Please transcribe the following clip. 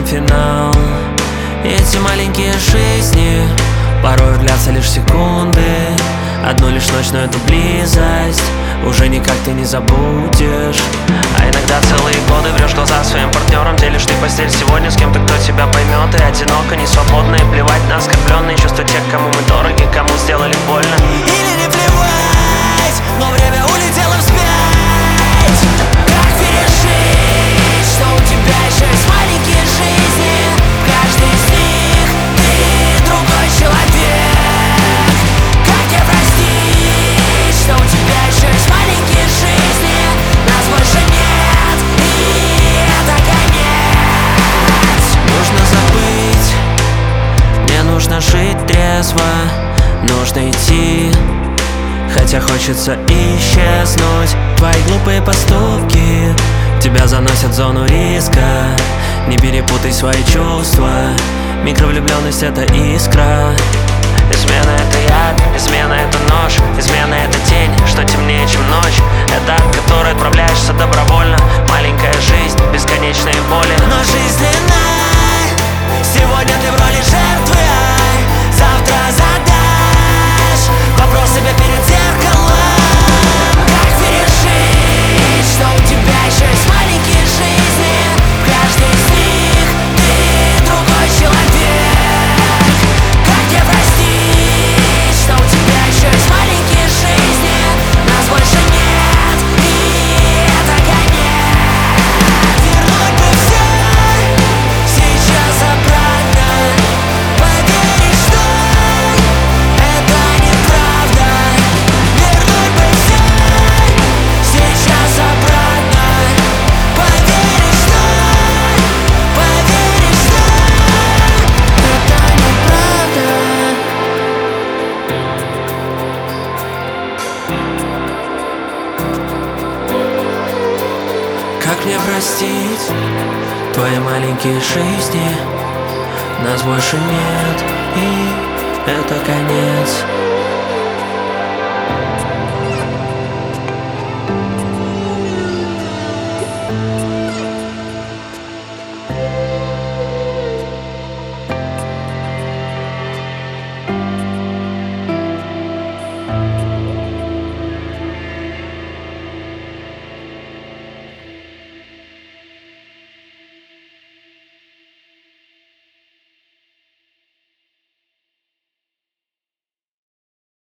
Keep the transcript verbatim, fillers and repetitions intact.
финал. Эти маленькие жизни порой длятся лишь секунды. Одну лишь ночь, но эту близость уже никак ты не забудешь. А иногда целые годы врешь глаза своим партнерам, делишь ты постель сегодня с кем-то, кто тебя поймет. И одиноко, не свободно, и плевать на оскорбленные чувства тех, кому мы дороги, кому сделали больно. Или не плевать, но время улетело вспять. Как пережить, что у тебя еще есть маленькие жизни? В каждой из них ты другой человек. Как тебе простить, что у тебя еще есть маленькие жизни? Нас больше нет, и это конец. Нужно забыть, мне нужно жить трезво, нужно идти, хотя хочется исчезнуть. Твои глупые поступки тебя заносят в зону риска. Не перепутай свои чувства, микровлюбленность — это искра. Измена — это яд, измена — это нож, измена — это тень, что темнее, чем ночь. Это от которой отправляешься добровольно. Маленькая жизнь, бесконечные боли. Но жизнь длинна, сегодня ты в роли жертвы, завтра задашь вопрос себе перед зеркалом. Как пережить, что у тебя еще есть маленькие жизни? В каждой из них ты другой человек. Как тебе простить, что у тебя еще есть маленькие жизни? Нас больше нет, и это конец. Вернуть бы все сейчас обратно, поверить, что это неправда. Вернуть бы все сейчас обратно, поверить, что, поверить, что это неправда. Как мне простить твои маленькие жизни? Нас больше нет, и это конец.